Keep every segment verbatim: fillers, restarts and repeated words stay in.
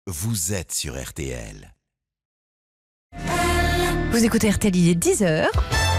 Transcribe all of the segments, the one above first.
vous êtes sur R T L. Vous écoutez R T L, il est dix heures.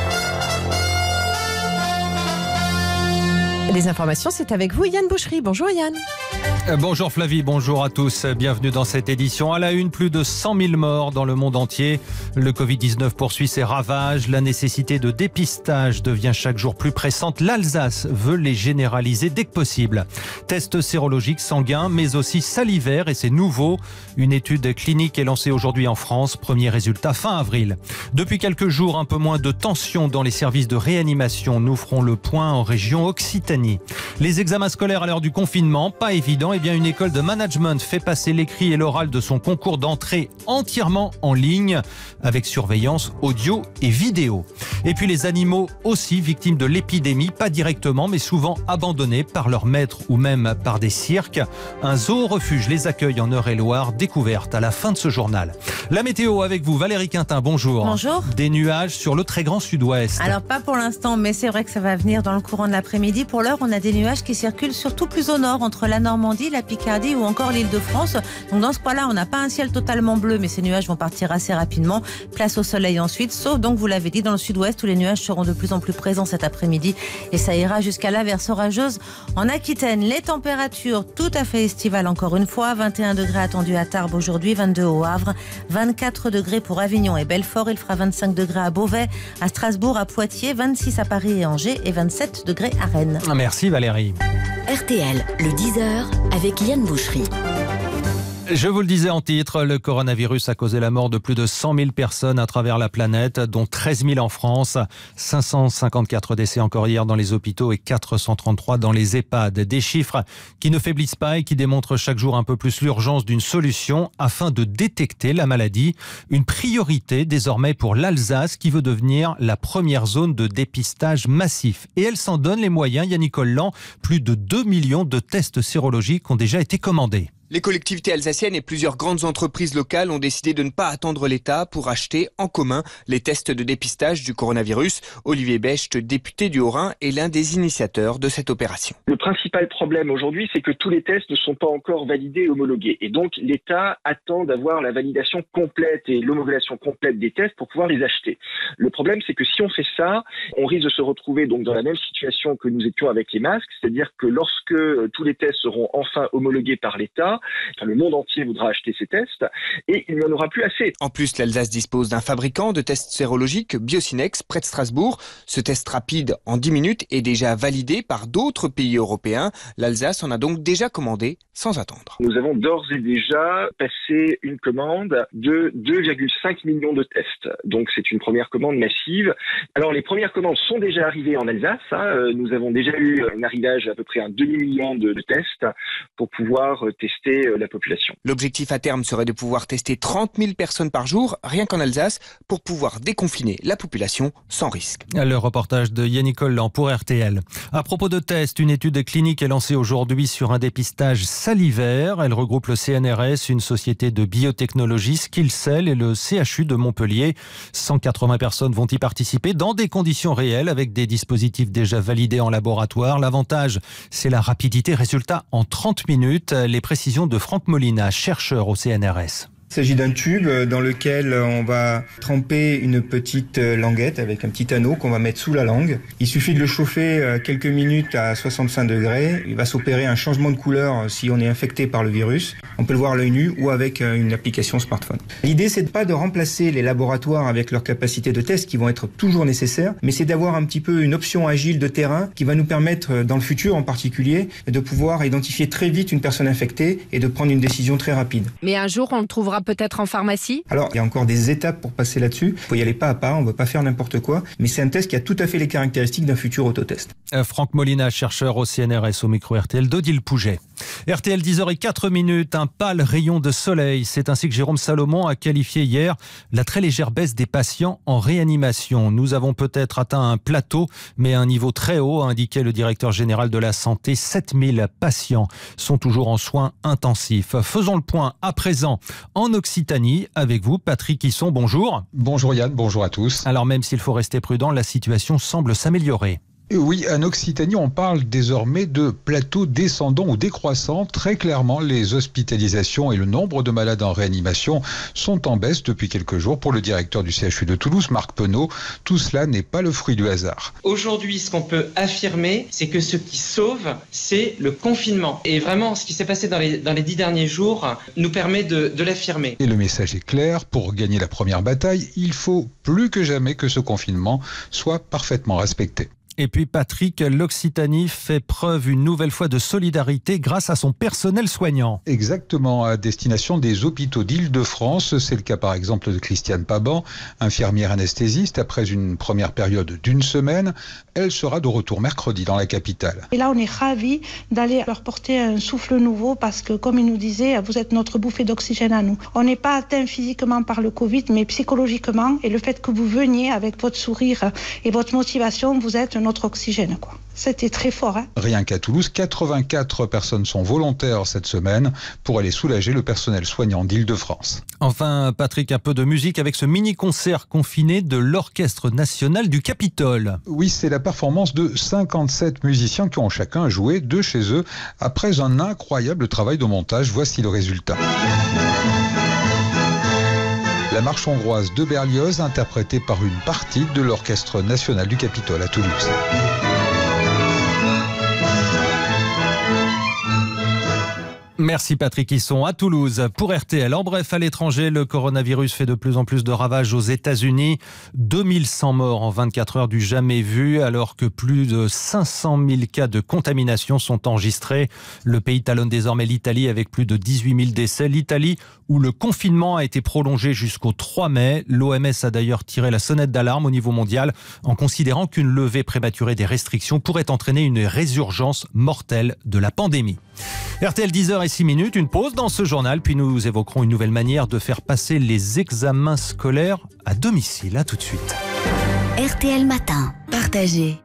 Les informations, c'est avec vous, Yann Boucherie. Bonjour Yann. Bonjour Flavie, bonjour à tous. Bienvenue dans cette édition. À la une, plus de cent mille morts dans le monde entier. Le covid dix-neuf poursuit ses ravages. La nécessité de dépistage devient chaque jour plus pressante. L'Alsace veut les généraliser dès que possible. Tests sérologiques sanguins, mais aussi salivaires, et c'est nouveau. Une étude clinique est lancée aujourd'hui en France. Premier résultat fin avril. Depuis quelques jours, un peu moins de tension dans les services de réanimation. Nous ferons le point en région Occitanie. Les examens scolaires à l'heure du confinement, pas évident. Eh bien, une école de management fait passer l'écrit et l'oral de son concours d'entrée entièrement en ligne, avec surveillance audio et vidéo. Et puis les animaux aussi victimes de l'épidémie, pas directement, mais souvent abandonnés par leurs maîtres ou même par des cirques. Un zoo-refuge les accueille en Eure-et-Loire, découverte à la fin de ce journal. La météo avec vous, Valérie Quintin, bonjour. Bonjour. Des nuages sur le très grand sud-ouest. Alors pas pour l'instant, mais c'est vrai que ça va venir dans le courant de l'après-midi. Pour l'heure, on a des nuages qui circulent surtout plus au nord, entre la Normandie, la Picardie ou encore l'Île-de-France. Donc dans ce cas-là, on n'a pas un ciel totalement bleu, mais ces nuages vont partir assez rapidement. Place au soleil ensuite, sauf donc, vous l'avez dit, dans le sud-ouest où les nuages seront de plus en plus présents cet après-midi. Et ça ira jusqu'à l'averse orageuse en Aquitaine. Les températures tout à fait estivales encore une fois. vingt et un degrés attendus à Tarbes aujourd'hui, vingt-deux au Havre, vingt-quatre degrés pour Avignon et Belfort. Il fera vingt-cinq degrés à Beauvais, à Strasbourg, à Poitiers, vingt-six à Paris et Angers et vingt-sept degrés à Rennes. Merci Valérie. R T L, le dix heures, avec Yann Boucherie. Je vous le disais en titre, le coronavirus a causé la mort de plus de cent mille personnes à travers la planète, dont treize mille en France. cinq cent cinquante-quatre décès encore hier dans les hôpitaux et quatre cent trente-trois dans les EHPAD. Des chiffres qui ne faiblissent pas et qui démontrent chaque jour un peu plus l'urgence d'une solution afin de détecter la maladie. Une priorité désormais pour l'Alsace qui veut devenir la première zone de dépistage massif. Et elle s'en donne les moyens, Yannick Collant. Plus de deux millions de tests sérologiques ont déjà été commandés. Les collectivités alsaciennes et plusieurs grandes entreprises locales ont décidé de ne pas attendre l'État pour acheter en commun les tests de dépistage du coronavirus. Olivier Becht, député du Haut-Rhin, est l'un des initiateurs de cette opération. Le principal problème aujourd'hui, c'est que tous les tests ne sont pas encore validés et homologués. Et donc, l'État attend d'avoir la validation complète et l'homologation complète des tests pour pouvoir les acheter. Le problème, c'est que si on fait ça, on risque de se retrouver donc dans la même situation que nous étions avec les masques, c'est-à-dire que lorsque tous les tests seront enfin homologués par l'État, enfin, le monde entier voudra acheter ces tests et il n'y en aura plus assez. En plus, l'Alsace dispose d'un fabricant de tests sérologiques, Biocinex, près de Strasbourg. Ce test rapide en dix minutes est déjà validé par d'autres pays européens. L'Alsace en a donc déjà commandé sans attendre. Nous avons d'ores et déjà passé une commande de deux virgule cinq millions de tests. Donc c'est une première commande massive. Alors les premières commandes sont déjà arrivées en Alsace. Hein. Nous avon déjà eu un arrivage à peu près un demi-million de, de tests pour pouvoir tester la population. L'objectif à terme serait de pouvoir tester trente mille personnes par jour, rien qu'en Alsace, pour pouvoir déconfiner la population sans risque. Le reportage de Yannick Collant pour R T L. À propos de tests, une étude clinique est lancée aujourd'hui sur un dépistage salivaire. Elle regroupe le C N R S, une société de biotechnologie, Skillcell et le C H U de Montpellier. cent quatre-vingts personnes vont y participer dans des conditions réelles avec des dispositifs déjà validés en laboratoire. L'avantage, c'est la rapidité. Résultat en trente minutes. Les précisions de Franck Molina, chercheur au C N R S. Il s'agit d'un tube dans lequel on va tremper une petite languette avec un petit anneau qu'on va mettre sous la langue. Il suffit de le chauffer quelques minutes à soixante-cinq degrés. Il va s'opérer un changement de couleur si on est infecté par le virus. On peut le voir à l'œil nu ou avec une application smartphone. L'idée, c'est pas de remplacer les laboratoires avec leur capacité de test qui vont être toujours nécessaires, mais c'est d'avoir un petit peu une option agile de terrain qui va nous permettre, dans le futur en particulier, de pouvoir identifier très vite une personne infectée et de prendre une décision très rapide. Mais un jour, on le trouvera peut-être en pharmacie? Alors, il y a encore des étapes pour passer là-dessus. Il faut y aller pas à pas, on ne veut pas faire n'importe quoi, mais c'est un test qui a tout à fait les caractéristiques d'un futur autotest. Euh, Franck Molina, chercheur au C N R S au micro R T L d'Odile Pouget. R T L dix heures zéro quatre minutes, un pâle rayon de soleil. C'est ainsi que Jérôme Salomon a qualifié hier la très légère baisse des patients en réanimation. Nous avons peut-être atteint un plateau, mais un niveau très haut, a indiqué le directeur général de la santé. sept mille patients sont toujours en soins intensifs. Faisons le point à présent en Occitanie avec vous, Patrick Hisson. Bonjour. Bonjour Yann, bonjour à tous. Alors même s'il faut rester prudent, la situation semble s'améliorer. Et oui, en Occitanie, on parle désormais de plateau descendant ou décroissant. Très clairement, les hospitalisations et le nombre de malades en réanimation sont en baisse depuis quelques jours. Pour le directeur du C H U de Toulouse, Marc Penaud, tout cela n'est pas le fruit du hasard. Aujourd'hui, ce qu'on peut affirmer, c'est que ce qui sauve, c'est le confinement. Et vraiment, ce qui s'est passé dans les, dans les dix derniers jours nous permet de, de l'affirmer. Et le message est clair, pour gagner la première bataille, il faut plus que jamais que ce confinement soit parfaitement respecté. Et puis Patrick, l'Occitanie fait preuve une nouvelle fois de solidarité grâce à son personnel soignant. Exactement, à destination des hôpitaux d'Île-de-France. C'est le cas par exemple de Christiane Paban, infirmière anesthésiste. Après une première période d'une semaine, elle sera de retour mercredi dans la capitale. Et là, on est ravis d'aller leur porter un souffle nouveau parce que, comme ils nous disaient, vous êtes notre bouffée d'oxygène à nous. On n'est pas atteint physiquement par le Covid, mais psychologiquement. Et le fait que vous veniez avec votre sourire et votre motivation, vous êtes notre oxygène, quoi. C'était très fort. Hein. Rien qu'à Toulouse, quatre-vingt-quatre personnes sont volontaires cette semaine pour aller soulager le personnel soignant d'Île-de-France. Enfin, Patrick, un peu de musique avec ce mini-concert confiné de l'Orchestre National du Capitole. Oui, c'est la performance de cinquante-sept musiciens qui ont chacun joué de chez eux après un incroyable travail de montage. Voici le résultat. La marche hongroise de Berlioz, interprétée par une partie de l'Orchestre National du Capitole à Toulouse. Merci Patrick Hisson à Toulouse pour R T L. En bref, à l'étranger, le coronavirus fait de plus en plus de ravages aux États-Unis. deux mille cent morts en vingt-quatre heures du jamais vu, alors que plus de cinq cent mille cas de contamination sont enregistrés. Le pays talonne désormais l'Italie avec plus de dix-huit mille décès. L'Italie où le confinement a été prolongé jusqu'au trois mai. L'O M S a d'ailleurs tiré la sonnette d'alarme au niveau mondial en considérant qu'une levée prématurée des restrictions pourrait entraîner une résurgence mortelle de la pandémie. R T L dix heures et six minutes, une pause dans ce journal, puis nous évoquerons une nouvelle manière de faire passer les examens scolaires à domicile. À tout de suite. R T L Matin, partagez.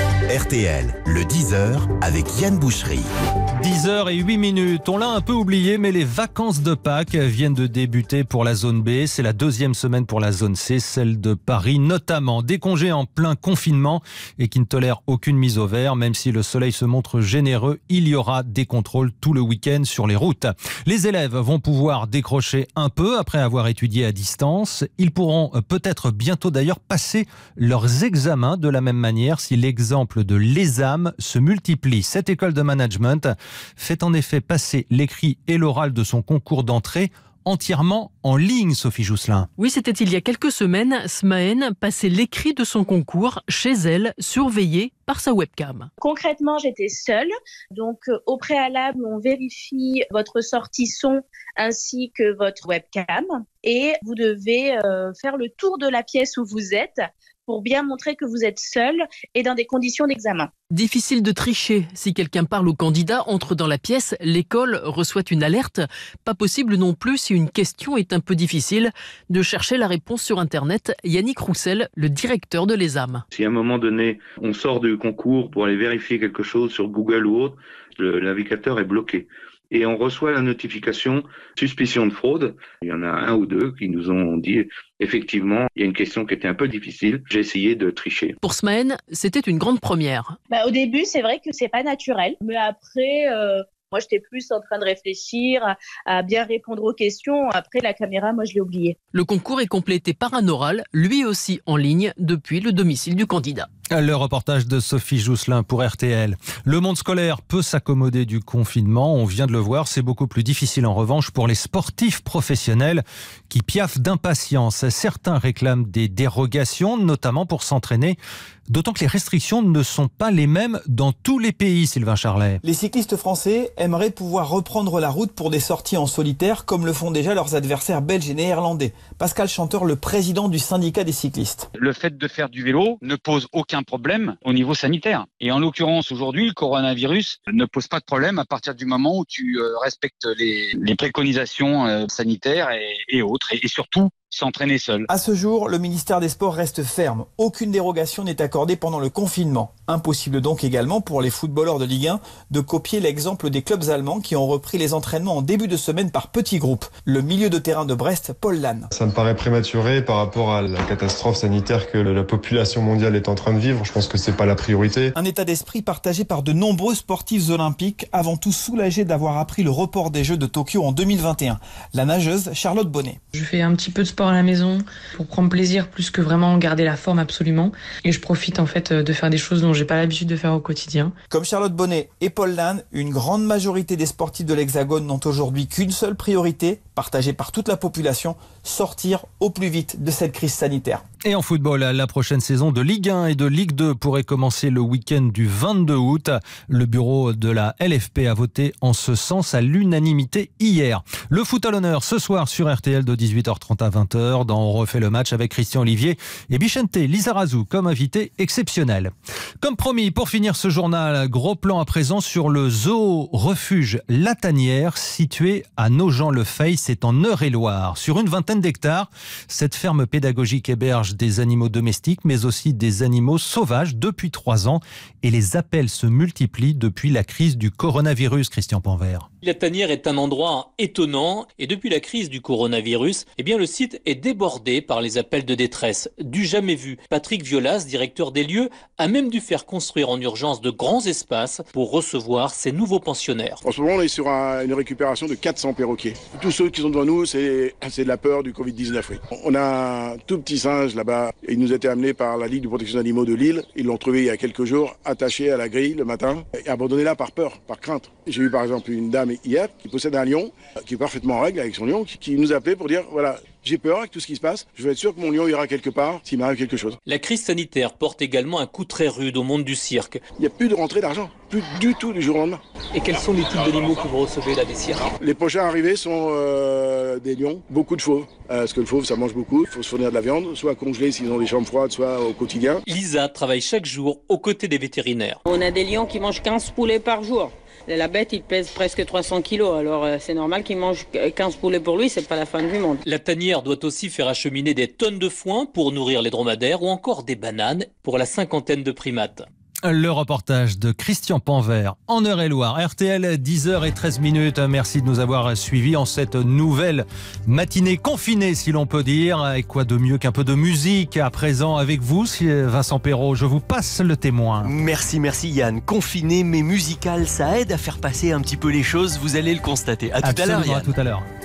R T L, le dix heures avec Yann Boucherie. dix heures et huit minutes, on l'a un peu oublié, mais les vacances de Pâques viennent de débuter pour la zone B. C'est la deuxième semaine pour la zone C, celle de Paris notamment. Des congés en plein confinement et qui ne tolèrent aucune mise au vert. Même si le soleil se montre généreux, il y aura des contrôles tout le week-end sur les routes. Les élèves vont pouvoir décrocher un peu après avoir étudié à distance. Ils pourront peut-être bientôt d'ailleurs passer leurs examens de la même manière si l'exemple de l'ESAM se multiplie. Cette école de management fait en effet passer l'écrit et l'oral de son concours d'entrée entièrement en ligne, Sophie Jousselin. Oui, c'était il y a quelques semaines. Smaën passait l'écrit de son concours chez elle, surveillée par sa webcam. Concrètement, j'étais seule. Donc, au préalable, on vérifie votre sortie son ainsi que votre webcam. Et vous devez euh, faire le tour de la pièce où vous êtes pour bien montrer que vous êtes seul et dans des conditions d'examen. Difficile de tricher. Si quelqu'un parle au candidat, entre dans la pièce, l'école reçoit une alerte. Pas possible non plus, si une question est un peu difficile, de chercher la réponse sur Internet. Yannick Roussel, le directeur de l'ESAM. Si à un moment donné, on sort du concours pour aller vérifier quelque chose sur Google ou autre, le, l'indicateur est bloqué. Et on reçoit la notification suspicion de fraude. Il y en a un ou deux qui nous ont dit effectivement, il y a une question qui était un peu difficile. J'ai essayé de tricher. Pour Smaën, c'était une grande première. Bah, au début, c'est vrai que c'est pas naturel. Mais après, euh, moi, j'étais plus en train de réfléchir à, à bien répondre aux questions. Après, la caméra, moi, je l'ai oubliée. Le concours est complété par un oral, lui aussi en ligne, depuis le domicile du candidat. Le reportage de Sophie Jousselin pour R T L. Le monde scolaire peut s'accommoder du confinement, on vient de le voir, c'est beaucoup plus difficile en revanche pour les sportifs professionnels qui piaffent d'impatience. Certains réclament des dérogations, notamment pour s'entraîner, d'autant que les restrictions ne sont pas les mêmes dans tous les pays, Sylvain Charlet. Les cyclistes français aimeraient pouvoir reprendre la route pour des sorties en solitaire, comme le font déjà leurs adversaires belges et néerlandais. Pascal Chanteur, le président du syndicat des cyclistes. Le fait de faire du vélo ne pose aucun problème au niveau sanitaire. Et en l'occurrence, aujourd'hui, le coronavirus ne pose pas de problème à partir du moment où tu euh, respectes les, les préconisations euh, sanitaires et, et autres. Et, et surtout, s'entraîner seul. À ce jour, le ministère des Sports reste ferme. Aucune dérogation n'est accordée pendant le confinement. Impossible donc également pour les footballeurs de Ligue un de copier l'exemple des clubs allemands qui ont repris les entraînements en début de semaine par petits groupes. Le milieu de terrain de Brest, Paul Lannes. Ça me paraît prématuré par rapport à la catastrophe sanitaire que la population mondiale est en train de vivre. Je pense que c'est pas la priorité. Un état d'esprit partagé par de nombreux sportifs olympiques, avant tout soulagés d'avoir appris le report des Jeux de Tokyo en deux mille vingt et un. La nageuse Charlotte Bonnet. Je fais un petit peu de sport à la maison pour prendre plaisir plus que vraiment garder la forme absolument. Et je profite en fait de faire des choses dont j'ai pas l'habitude de faire au quotidien. Comme Charlotte Bonnet et Paul Lannes, une grande majorité des sportifs de l'Hexagone n'ont aujourd'hui qu'une seule priorité, partagée par toute la population, sortir au plus vite de cette crise sanitaire. Et en football, la prochaine saison de Ligue un et de Ligue deux pourrait commencer le week-end du vingt-deux août. Le bureau de la L F P a voté en ce sens à l'unanimité hier. Le foot à l'honneur ce soir sur R T L de dix-huit heures trente à vingt heures dans On refait le match avec Christian Olivier et Bichente Lizarazu comme invité exceptionnel. Comme promis, pour finir ce journal, gros plan à présent sur le zoo refuge La Tanière situé à Nogent-le-Fay, c'est en Eure-et-Loire. Sur une vingtaine d'hectares, cette ferme pédagogique héberge des animaux domestiques mais aussi des animaux sauvages depuis trois ans et les appels se multiplient depuis la crise du coronavirus. Christian Panvert. La Tanière est un endroit étonnant et depuis la crise du coronavirus, eh bien le site est débordé par les appels de détresse, du jamais vu. Patrick Violas, directeur des lieux, a même dû faire construire en urgence de grands espaces pour recevoir ces nouveaux pensionnaires. En ce moment, on est sur un, une récupération de quatre cents perroquets. Tous ceux qui sont devant nous, c'est de la peur du covid dix-neuf. Oui. On a un tout petit singe là-bas. Il nous a été amené par la Ligue de protection des animaux de Lille. Ils l'ont trouvé il y a quelques jours, attaché à la grille le matin et abandonné là par peur, par crainte. J'ai eu par exemple une dame hier qui possède un lion, qui est parfaitement en règle avec son lion, qui, qui nous appelait pour dire voilà, j'ai peur avec tout ce qui se passe, je veux être sûr que mon lion ira quelque part s'il m'arrive quelque chose. La crise sanitaire porte également un coup très rude au monde du cirque. Il n'y a plus de rentrée d'argent, plus du tout du jour au lendemain. Et quels sont les types d'animaux que vous recevez là des cirques? Les prochains arrivés sont euh, des lions, beaucoup de fauves, euh, parce que le fauve ça mange beaucoup, il faut se fournir de la viande, soit congelée s'ils ont des chambres froides, soit au quotidien. Lisa travaille chaque jour aux côtés des vétérinaires. On a des lions qui mangent quinze poulets par jour. La bête, il pèse presque trois cents kilos, alors euh, c'est normal qu'il mange quinze poulets pour lui, c'est pas la fin du monde. La tanière doit aussi faire acheminer des tonnes de foin pour nourrir les dromadaires ou encore des bananes pour la cinquantaine de primates. Le reportage de Christian Panvert en Eure-et-Loire. R T L, dix heures treize minutes. Merci de nous avoir suivis en cette nouvelle matinée confinée, si l'on peut dire. Et quoi de mieux qu'un peu de musique à présent avec vous, Vincent Perrault. Je vous passe le témoin. Merci, merci Yann. Confiné mais musical, ça aide à faire passer un petit peu les choses. Vous allez le constater. À tout à l'heure, Yann. À tout à l'heure.